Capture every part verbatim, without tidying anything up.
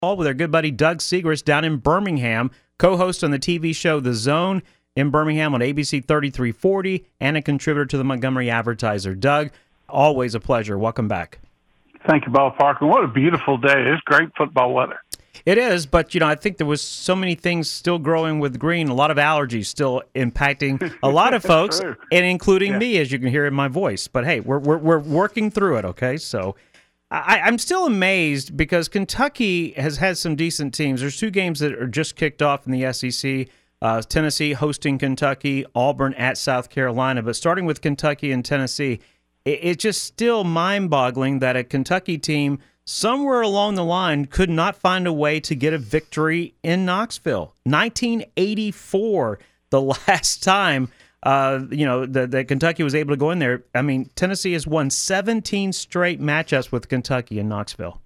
with our good buddy Doug Segrist down in Birmingham, co-host on the T V show The Zone in Birmingham on A B C thirty-three forty, and a contributor to the Montgomery Advertiser. Doug, always a pleasure. Welcome back. Thank you, Bob Parker. What a beautiful day. It's great football weather. It is, but, you know, I think there was so many things still growing with green, a lot of allergies still impacting a lot of folks, and including yeah. me, as you can hear in my voice. But, hey, we're we're, we're working through it, okay? So I, I'm still amazed because Kentucky has had some decent teams. There's two games that are just kicked off in the S E C. Uh, Tennessee hosting Kentucky, Auburn at South Carolina. But starting with Kentucky and Tennessee, it, it's just still mind-boggling that a Kentucky team somewhere along the line could not find a way to get a victory in Knoxville. nineteen eighty-four, the last time uh, you know that, that Kentucky was able to go in there. I mean, Tennessee has won seventeen straight matchups with Kentucky in Knoxville.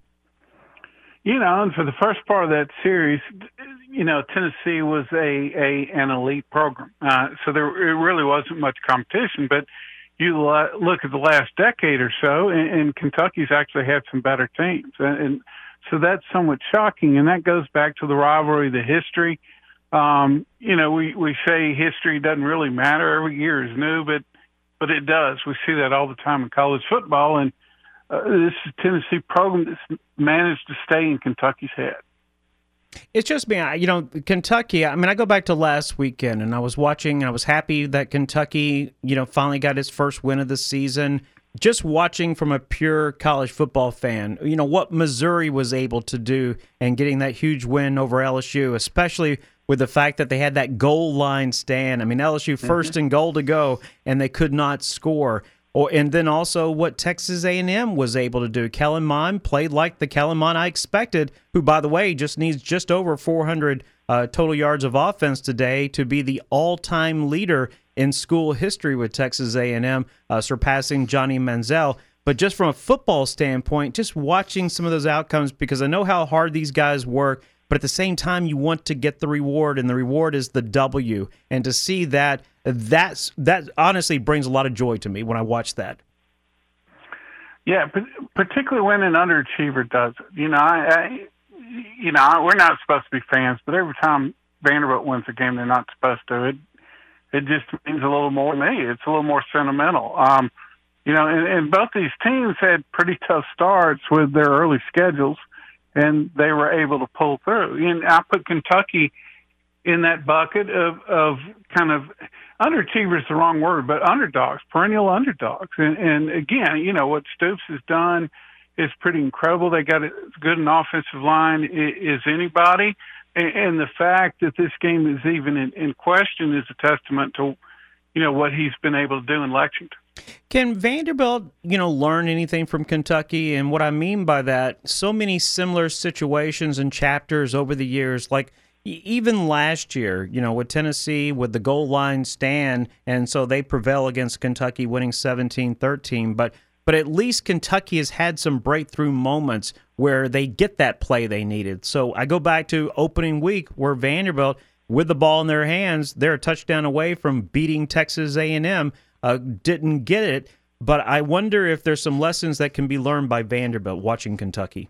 You know, and for the first part of that series, you know, Tennessee was a, a an elite program, uh, so there it really wasn't much competition, but you look at the last decade or so, and, and Kentucky's actually had some better teams. And, and so that's somewhat shocking, and that goes back to the rivalry, the history. Um, you know, we, we say history doesn't really matter. Every year is new, but but it does. We see that all the time in college football, and uh, this is a Tennessee program that's managed to stay in Kentucky's head. It's just me, you know, Kentucky, I mean, I go back to last weekend, and I was watching, and I was happy that Kentucky, you know, finally got its first win of the season. Just watching from a pure college football fan, you know, what Missouri was able to do and getting that huge win over L S U, especially with the fact that they had that goal line stand. I mean, L S U first mm-hmm. and goal to go, and they could not score. Or, and then also what Texas A and M was able to do. Kellen Mond played like the Kellen Mond I expected, who, by the way, just needs just over four hundred uh, total yards of offense today to be the all-time leader in school history with Texas A and M, uh, surpassing Johnny Manziel. But just from a football standpoint, just watching some of those outcomes, because I know how hard these guys work, but at the same time, you want to get the reward, and the reward is the W. And to see that, that's that honestly brings a lot of joy to me when I watch that. Yeah, particularly when an underachiever does it. You know, I, I you know, we're not supposed to be fans, but every time Vanderbilt wins a game they're not supposed to, it it just means a little more to me. It's a little more sentimental. Um, you know, and, and both these teams had pretty tough starts with their early schedules, and they were able to pull through. And I put Kentucky in that bucket of, of kind of underachievers is the wrong word, but underdogs, perennial underdogs. And, and again, you know, what Stoops has done is pretty incredible. They got as good an offensive line as anybody. And, and the fact that this game is even in, in question is a testament to, you know, what he's been able to do in Lexington. Can Vanderbilt, you know, learn anything from Kentucky? And what I mean by that, so many similar situations and chapters over the years, like even last year, you know, with Tennessee, with the goal line stand, and so they prevail against Kentucky, winning seventeen thirteen. But but at least Kentucky has had some breakthrough moments where they get that play they needed. So I go back to opening week where Vanderbilt, with the ball in their hands, they're a touchdown away from beating Texas A and M. Uh, didn't get it, but I wonder if there's some lessons that can be learned by Vanderbilt watching Kentucky.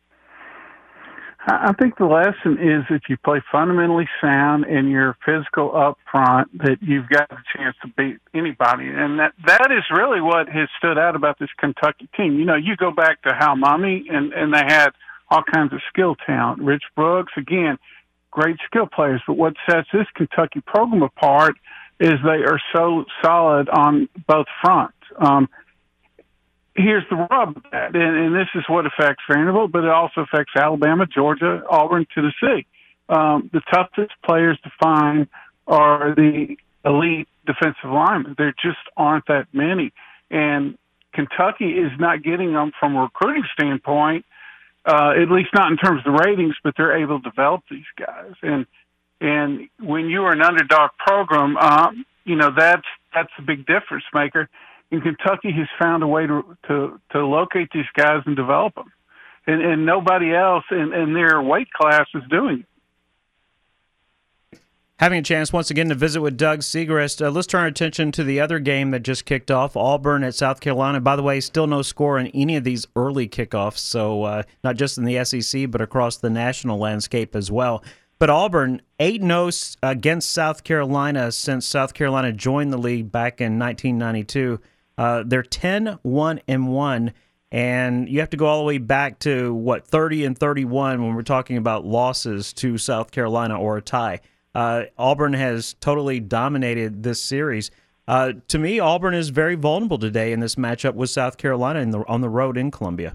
I think the lesson is if you play fundamentally sound and you're physical up front, that you've got a chance to beat anybody. And that that is really what has stood out about this Kentucky team. You know, you go back to Hal Mumme, and, and they had all kinds of skill talent. Rich Brooks, again, great skill players. But what sets this Kentucky program apart is they are so solid on both fronts. Um, here's the rub of that, and, and this is what affects Vanderbilt, but it also affects Alabama, Georgia, Auburn, Tennessee. Um, the toughest players to find are the elite defensive linemen. There just aren't that many. And Kentucky is not getting them from a recruiting standpoint, uh, at least not in terms of the ratings, but they're able to develop these guys. And And when you are an underdog program, um, you know, that's that's a big difference maker. And Kentucky has found a way to to, to locate these guys and develop them. And, and nobody else in, in their weight class is doing it. Having a chance once again to visit with Doug Segrist. Uh, let's turn our attention to the other game that just kicked off, Auburn at South Carolina. By the way, still no score in any of these early kickoffs, so uh, not just in the S E C, but across the national landscape as well. But Auburn, eight and oh against South Carolina since South Carolina joined the league back in nineteen ninety-two. Uh, they're ten one and one, and you have to go all the way back to, what, thirty and thirty-one when we're talking about losses to South Carolina or a tie. Uh, Auburn has totally dominated this series. Uh, to me, Auburn is very vulnerable today in this matchup with South Carolina in the, on the road in Columbia.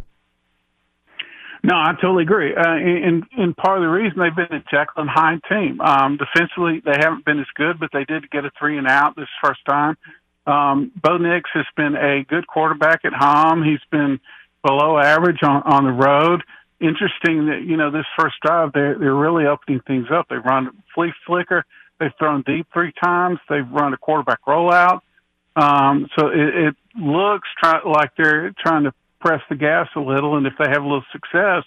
No, I totally agree. Uh, and, and part of the reason they've been a Jekyll and Hyde team. Um, defensively, they haven't been as good, but they did get a three and out this first time. Um, Bo Nix has been a good quarterback at home. He's been below average on, on the road. Interesting that, you know, this first drive, they're, they're really opening things up. They've run flea flicker. They've thrown deep three times. They've run a quarterback rollout. Um, so it, it looks try, like they're trying to press the gas a little, and if they have a little success,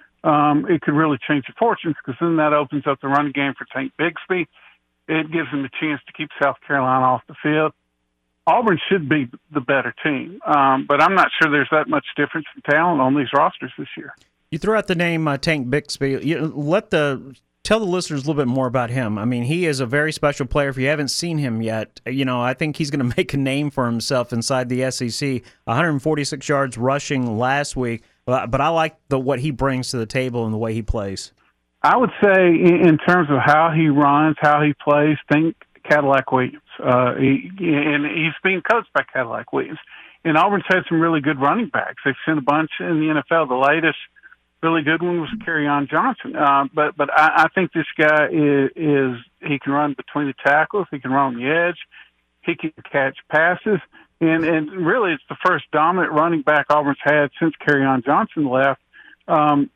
um, it could really change their fortunes, because then that opens up the running game for Tank Bigsby. It gives them a chance to keep South Carolina off the field. Auburn should be the better team, um, but I'm not sure there's that much difference in talent on these rosters this year. You threw out the name uh, Tank Bigsby. You, let the tell the listeners a little bit more about him. I mean, he is a very special player. If you haven't seen him yet, you know, I think he's going to make a name for himself inside the S E C. one hundred forty-six yards rushing last week, but I like the what he brings to the table and the way he plays. I would say, in terms of how he runs, how he plays, think Cadillac Williams. Uh, he, and he's being coached by Cadillac Williams. And Auburn's had some really good running backs. They've seen a bunch in the N F L. The latest really good one was Kerryon Johnson. Uh, but but I, I think this guy is, is he can run between the tackles. He can run on the edge. He can catch passes. And, and really, it's the first dominant running back Auburn's had since Kerryon Johnson left. Um,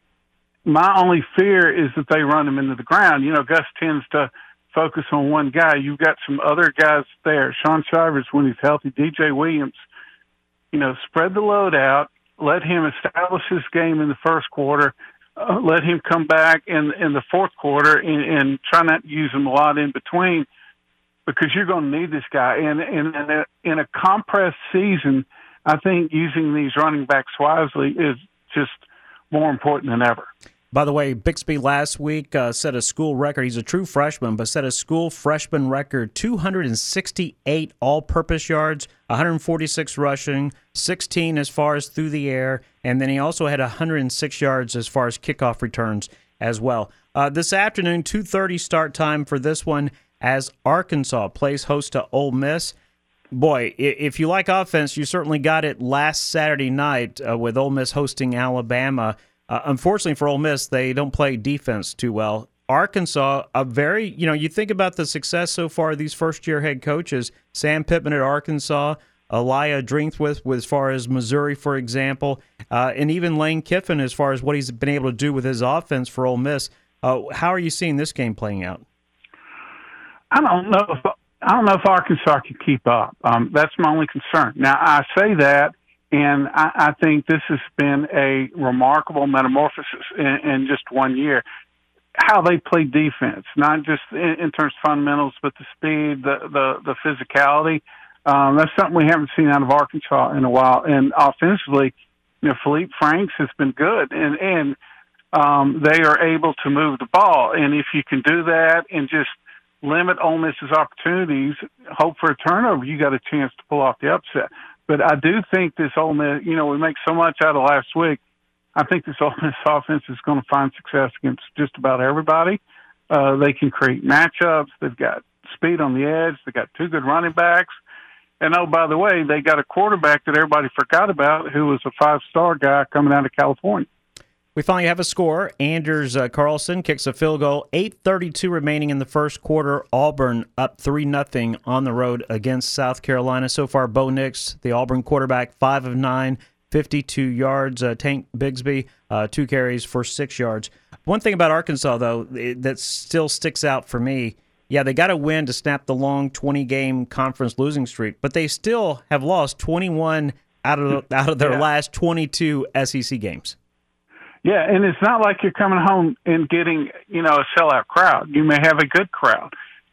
my only fear is that they run him into the ground. You know, Gus tends to focus on one guy. You've got some other guys there. Shaun Shivers, when he's healthy, D J Williams. You know, spread the load out. Let him establish his game in the first quarter. Uh, let him come back in in the fourth quarter and, and try not to use him a lot in between, because you're going to need this guy. And, and, and a, in a compressed season, I think using these running backs wisely is just more important than ever. By the way, Bixby last week uh, set a school record. He's a true freshman, but set a school freshman record, two hundred sixty-eight all-purpose yards, one hundred forty-six rushing, sixteen as far as through the air, and then he also had one hundred six yards as far as kickoff returns as well. Uh, this afternoon, two thirty start time for this one as Arkansas plays host to Ole Miss. Boy, if you like offense, you certainly got it last Saturday night uh, with Ole Miss hosting Alabama. Uh, unfortunately for Ole Miss, they don't play defense too well. Arkansas, a very, you know, you think about the success so far of these first-year head coaches, Sam Pittman at Arkansas, Elijah Drinkwith as far as Missouri, for example, uh, and even Lane Kiffin as far as what he's been able to do with his offense for Ole Miss. Uh, how are you seeing this game playing out? I don't know if I don't know if Arkansas can keep up. Um, that's my only concern. Now, I say that, and I, I think this has been a remarkable metamorphosis in, in just one year. How they play defense, not just in, in terms of fundamentals, but the speed, the the, the physicality. Um, that's something we haven't seen out of Arkansas in a while. And offensively, you know, Philippe Franks has been good, and and um, they are able to move the ball. And if you can do that and just limit Ole Miss's opportunities, hope for a turnover, you got a chance to pull off the upset. But I do think this Ole Miss, you know, we make so much out of last week. I think this Ole Miss offense is going to find success against just about everybody. Uh, they can create matchups. They've got speed on the edge. They've got two good running backs. And, oh, by the way, they got a quarterback that everybody forgot about who was a five-star guy coming out of California. We finally have a score. Anders uh, Carlson kicks a field goal. eight thirty-two remaining in the first quarter. Auburn up three nothing on the road against South Carolina. So far, Bo Nix, the Auburn quarterback, five of nine, fifty-two yards. Uh, Tank Bigsby, uh, two carries for six yards. One thing about Arkansas, though, it, that still sticks out for me, yeah, they got to win to snap the long twenty-game conference losing streak, but they still have lost twenty-one out of, out of their yeah. last twenty-two S E C games. Yeah, and it's not like you're coming home and getting, you know, a sellout crowd. You may have a good crowd.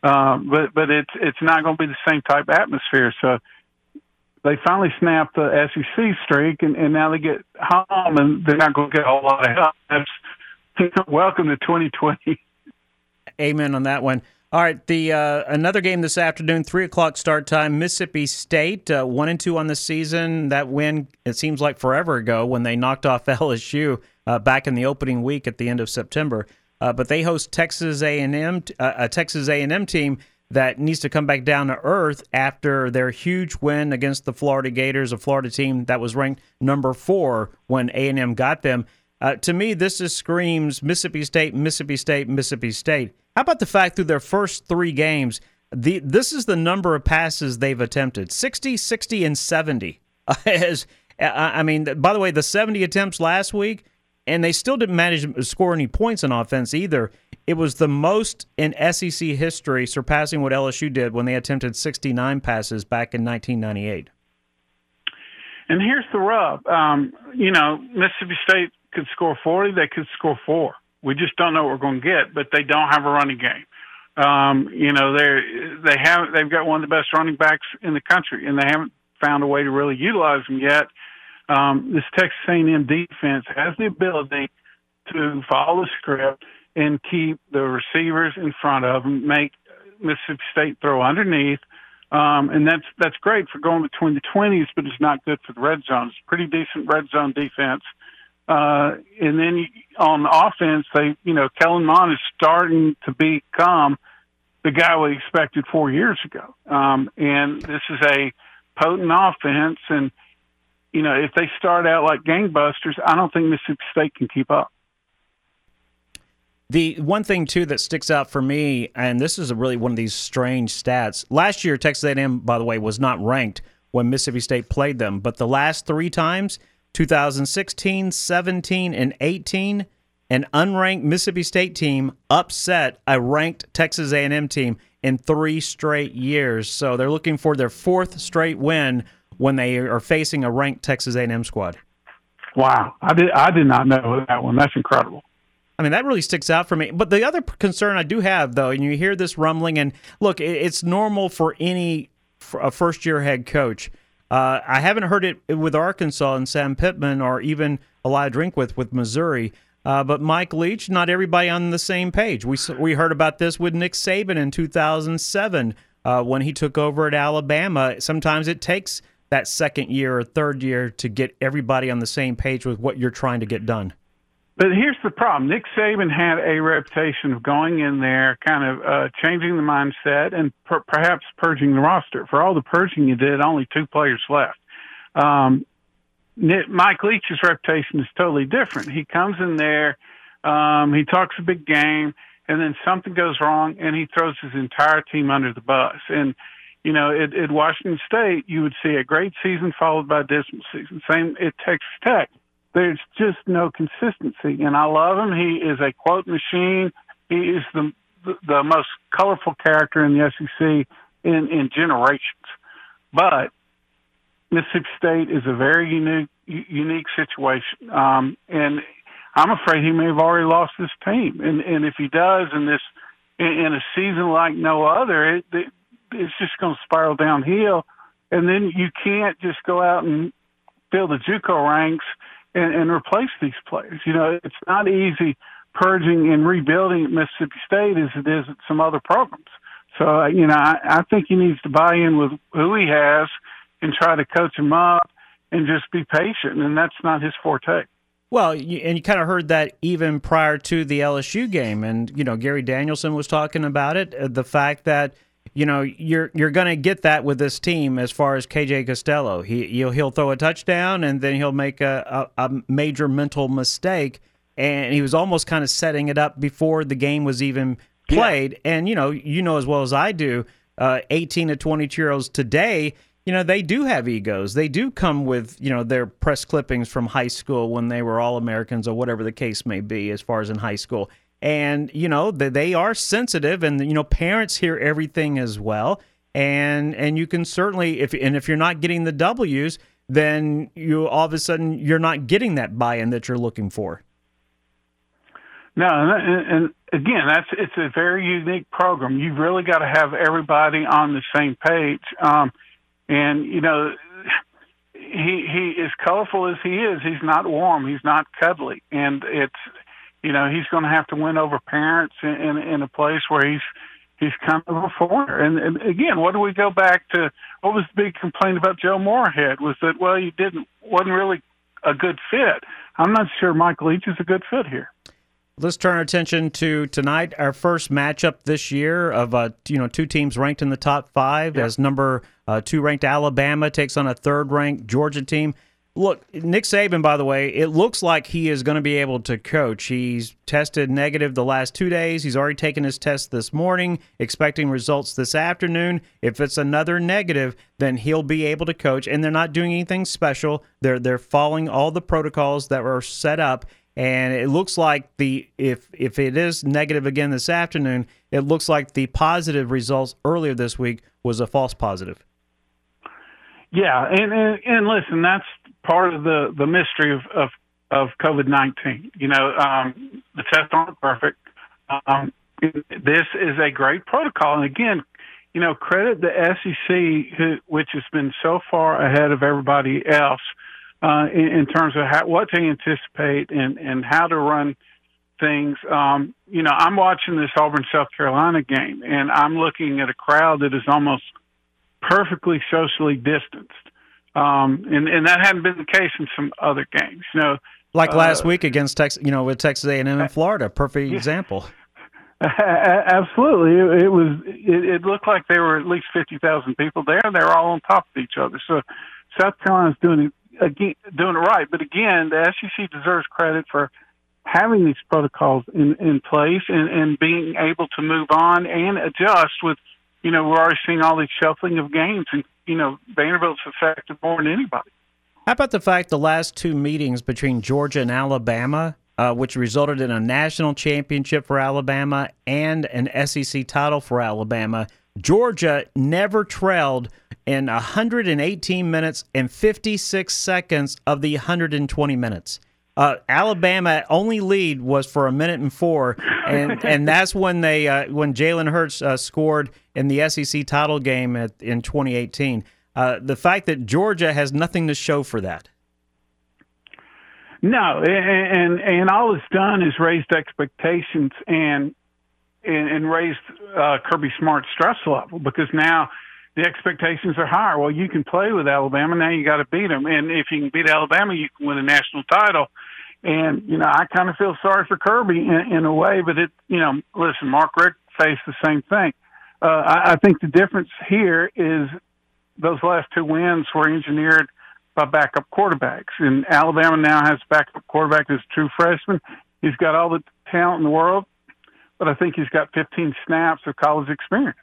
Um, but but it's it's not going to be the same type of atmosphere. So they finally snapped the S E C streak, and, and now they get home, and they're not going to get a whole lot of help. That's, welcome to twenty twenty. Amen on that one. All right, the uh, another game this afternoon, three o'clock start time. Mississippi State uh, one and two on the season. That win, it seems like forever ago when they knocked off L S U uh, back in the opening week at the end of September. Uh, but they host Texas A and M, uh, a Texas A and M team that needs to come back down to earth after their huge win against the Florida Gators, a Florida team that was ranked number four when A and M got them. Uh, to me, this just screams Mississippi State, Mississippi State, Mississippi State. How about the fact through their first three games, the this is the number of passes they've attempted, sixty, sixty, and seventy. As, I mean, by the way, the seventy attempts last week, and they still didn't manage to score any points on offense either. It was the most in S E C history, surpassing what L S U did when they attempted sixty-nine passes back in nineteen ninety-eight. And here's the rub. Um, you know, Mississippi State could score forty, they could score four. We just don't know what we're going to get, but they don't have a running game. Um, you know, they're, they have, they've got one of the best running backs in the country, and they haven't found a way to really utilize them yet. Um, this Texas A and M defense has the ability to follow the script and keep the receivers in front of them, make Mississippi State throw underneath. Um, and that's that's great for going between the twenties, but it's not good for the red zone. It's a pretty decent red zone defense. Uh, and then you, on offense, they, you know, Kellen Mond is starting to become the guy we expected four years ago. Um, and this is a potent offense. And, you know, if they start out like gangbusters, I don't think Mississippi State can keep up. The one thing, too, that sticks out for me, and this is a really one of these strange stats. Last year, Texas A and M, by the way, was not ranked when Mississippi State played them. But the last three times, two thousand sixteen, seventeen, and eighteen, an unranked Mississippi State team upset a ranked Texas A and M team in three straight years. So they're looking for their fourth straight win when they are facing a ranked Texas A and M squad. Wow. I did, I did not know that one. That's incredible. I mean, that really sticks out for me. But the other concern I do have, though, and you hear this rumbling, and look, it's normal for any a first-year head coach. Uh, I haven't heard it with Arkansas and Sam Pittman, or even Elijah Drinkwitz with Missouri. Uh, but Mike Leach, not everybody on the same page. We we heard about this with Nick Saban in two thousand seven uh, when he took over at Alabama. Sometimes it takes that second year or third year to get everybody on the same page with what you're trying to get done. But here's the problem. Nick Saban had a reputation of going in there, kind of uh, changing the mindset and per- perhaps purging the roster. For all the purging you did, only two players left. Um, Nick, Mike Leach's reputation is totally different. He comes in there, um, he talks a big game, and then something goes wrong, and he throws his entire team under the bus. And, you know, at, at Washington State, you would see a great season followed by a dismal season. Same at Texas Tech. There's just no consistency, and I love him. He is a quote machine. He is the the most colorful character in the S E C in, in generations. But Mississippi State is a very unique unique situation, um, and I'm afraid he may have already lost his team. And and if he does, in this in, in a season like no other, it, it, it's just going to spiral downhill. And then you can't just go out and fill the JUCO ranks And, and replace these players. You know, it's not easy purging and rebuilding at Mississippi State as it is at some other programs. So, uh, you know, I, I think he needs to buy in with who he has and try to coach him up and just be patient, and that's not his forte. Well, you, and you kind of heard that even prior to the L S U game, and, you know, Gary Danielson was talking about it, uh, the fact that, you know, you're you're going to get that with this team as far as K J Costello. He he'll, he'll throw a touchdown and then he'll make a, a, a major mental mistake, and he was almost kind of setting it up before the game was even played. Yeah. And you know, you know as well as I do, uh, eighteen to twenty-two-year-olds today, you know, they do have egos. They do come with, you know, their press clippings from high school when they were All-Americans or whatever the case may be as far as in high school. And, you know, they are sensitive, and, you know, parents hear everything as well. And and you can certainly, if and if you're not getting the W's, then you all of a sudden you're not getting that buy-in that you're looking for. No, and, and again, that's it's a very unique program. You've really got to have everybody on the same page. Um, and you know, he he as colorful as he is, he's not warm. He's not cuddly, and it's you know he's going to have to win over parents in, in in a place where he's he's kind of a foreigner. And, and again, what do we go back to? What was the big complaint about Joe Moorhead? Was that well, he didn't wasn't really a good fit. I'm not sure Mike Leach is a good fit here. Let's turn our attention to tonight, our first matchup this year of uh, you know two teams ranked in the top five. Yep. As number uh, two ranked Alabama takes on a third ranked Georgia team. Look, Nick Saban, by the way, it looks like he is going to be able to coach. He's tested negative the last two days. He's already taken his test this morning, expecting results this afternoon. If it's another negative, then he'll be able to coach. And they're not doing anything special. They're they're following all the protocols that were set up. And it looks like the if if it is negative again this afternoon, it looks like the positive results earlier this week was a false positive. Yeah, and and, and listen, that's part of the, the mystery of, of, of COVID nineteen. You know, um, the tests aren't perfect. Um, this is a great protocol. And again, you know, credit the S E C, who, which has been so far ahead of everybody else. Uh, in, in terms of how, what to anticipate and, and how to run things. Um, you know, I'm watching this Auburn, South Carolina game, and I'm looking at a crowd that is almost perfectly socially distanced. Um, and, and that hadn't been the case in some other games. You know, like last uh, week against Texas, you know, with Texas A and M in Florida, perfect yeah, example. Absolutely. It, it was, it, it looked like there were at least fifty thousand people there, and they were all on top of each other. So South Carolina's doing it. Again, doing it right, but again, the S E C deserves credit for having these protocols in, in place and, and being able to move on and adjust with, you know, we're already seeing all these shuffling of games, and, you know, Vanderbilt's affected more than anybody. How about the fact the last two meetings between Georgia and Alabama, uh, which resulted in a national championship for Alabama and an S E C title for Alabama, Georgia never trailed in one hundred eighteen minutes and fifty-six seconds of the one hundred twenty minutes. Uh, Alabama only lead was for a minute and four, and, and that's when they uh, when Jalen Hurts uh, scored in the S E C title game at, in twenty eighteen. Uh, the fact that Georgia has nothing to show for that. No, and and all it's done is raised expectations and and, and raised uh, Kirby Smart's stress level, because now the expectations are higher. Well, you can play with Alabama. Now you got to beat them. And if you can beat Alabama, you can win a national title. And, you know, I kind of feel sorry for Kirby in, in a way, but it, you know, listen, Mark Richt faced the same thing. Uh, I, I think the difference here is those last two wins were engineered by backup quarterbacks. And Alabama now has a backup quarterback that's a true freshman. He's got all the talent in the world, but I think he's got fifteen snaps of college experience.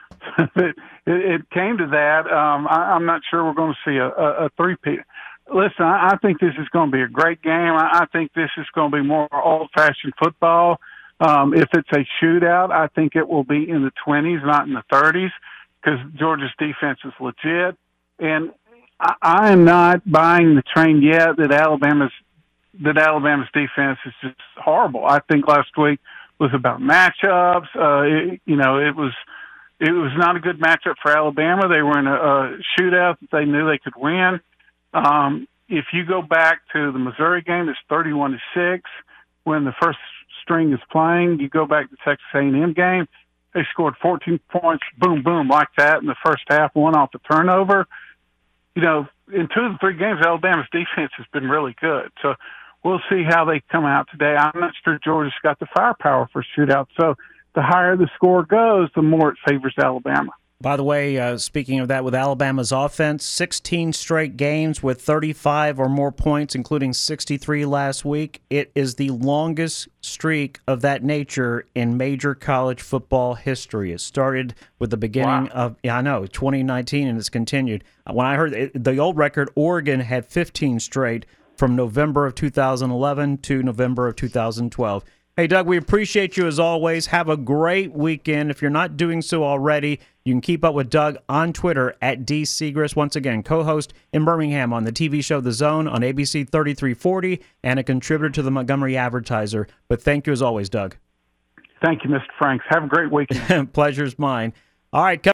it, it came to that. Um, I, I'm not sure we're going to see a, a, a three-peat. Listen, I, I think this is going to be a great game. I, I think this is going to be more old-fashioned football. Um, if it's a shootout, I think it will be in the twenties, not in the thirties, because Georgia's defense is legit. And I, I am not buying the train yet that Alabama's that Alabama's defense is just horrible. I think last week was about matchups. Uh, it, you know, it was it was not a good matchup for Alabama. They were in a, a shootout that they knew they could win. Um, if you go back to the Missouri game, it's thirty-one to six. When the first string is playing, you go back to Texas A and M game, they scored fourteen points, boom, boom, like that in the first half, one off the turnover. You know, in two of the three games, Alabama's defense has been really good. So we'll see how they come out today. I'm not sure Georgia's got the firepower for a shootout. So the higher the score goes, the more it favors Alabama. By the way, uh, speaking of that, with Alabama's offense, sixteen straight games with thirty-five or more points, including sixty-three last week. It is the longest streak of that nature in major college football history. It started with the beginning wow. of, yeah, I know, twenty nineteen, and it's continued. When I heard it, the old record, Oregon had fifteen straight from November of two thousand eleven to November of two thousand twelve. Hey, Doug, we appreciate you as always. Have a great weekend. If you're not doing so already, you can keep up with Doug on Twitter at D Segrist. Once again, co-host in Birmingham on the T V show The Zone on A B C thirty-three forty and a contributor to the Montgomery Advertiser. But thank you as always, Doug. Thank you, Mister Franks. Have a great weekend. Pleasure's mine. All right.